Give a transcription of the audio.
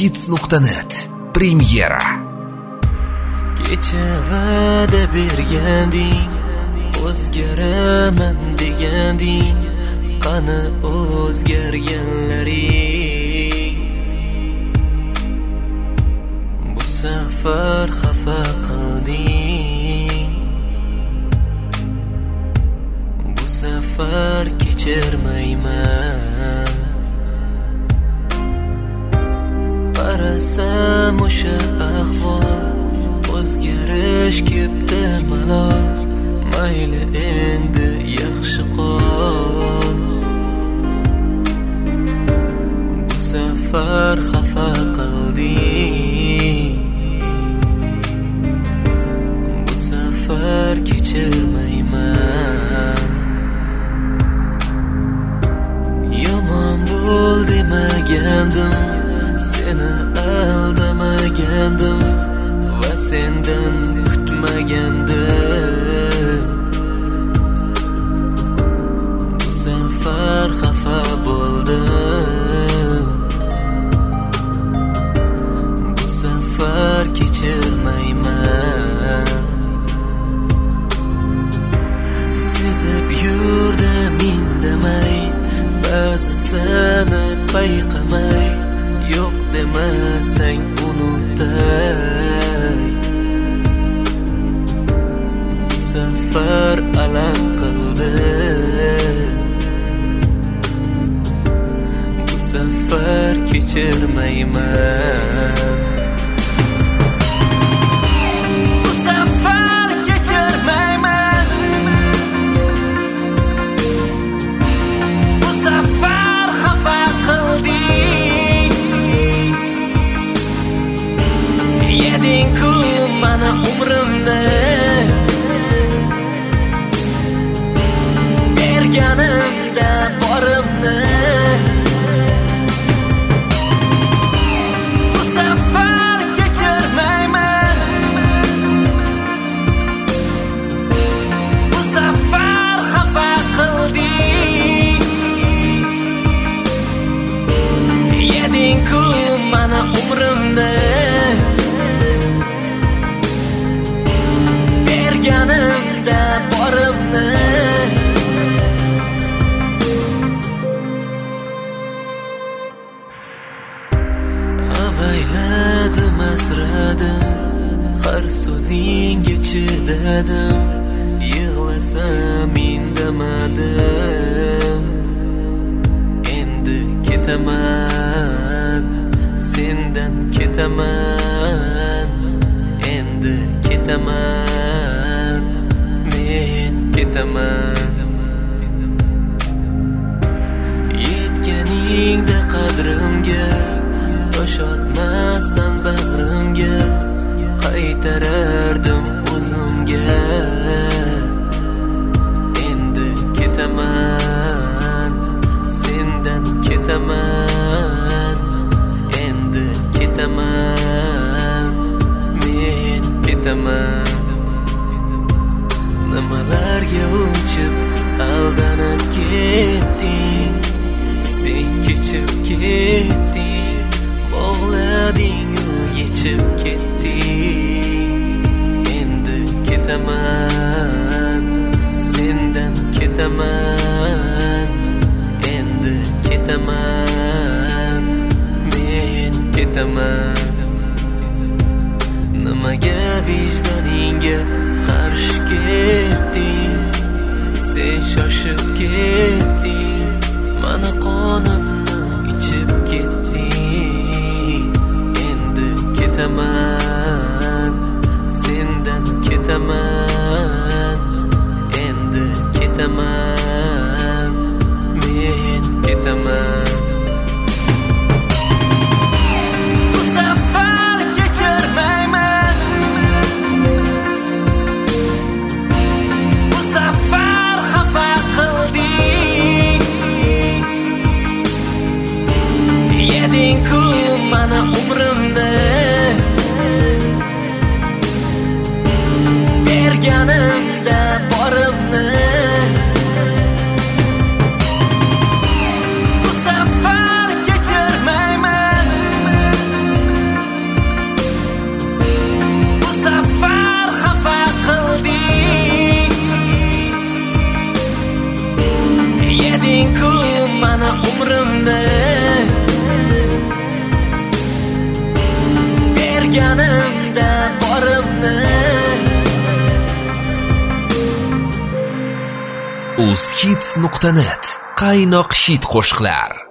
Hits.net Premyera. Kecha va'da berganding, o'zgaraman deganding, qani o'zgarganlaring? Bu safar xafa qilding, bu safar kechirmayman. Qarasam o'sha ahvol, o'zgarish kepti malol. Mayli endi yaxshi qol. Bu safar xafa qilding, bu safar kechirmayman. Yomon bo'l demagandim, seni aldamagandim va sendan kutmagandim. Bu safar xafa bo'ldim, bu safar kechirmayman. Sezib yurdim indamay, ba'zi seni payqamay, yo'q demasang unutay. Bu safar alam qildi, bu safar kechirmayman. Bu safar kechirmayman. Bu safar xafa qilding. Yeding-ku mana umrimni, berganimda borimni. Bu safar kechirmayman. Bu safar xafa qilding. Yeding-ku mana umrimni, berganimda borimni. Avayladim, asradim, har so'zingga chidadim, yig'lasam indamadim. Endi ketaman, sendan ketaman, endi ketaman, men ketaman. Yetganingda qadrimga, tosh otmasdan bag'rimga, qaytarardim o'zimga. Endi ketaman, sendan ketaman, endi ketaman, men ketaman. Nimalarga uchib aldanib ketding, sen kechib ketding, bog'lading-u yechib ketding. Endi ketaman, sendan ketaman, endi ketaman, men ketaman. Nimaga vijdoningga qarshi ketding, sen shoshib ketding, mana qonimni ichib ketding. Endi ketaman, sendan ketaman, endi ketaman, men ketaman. Bu safar kechirmayman. Bu safar xafa qilding. berganimda borimni. uzhits.net qaynoq hit qo'shiqlar.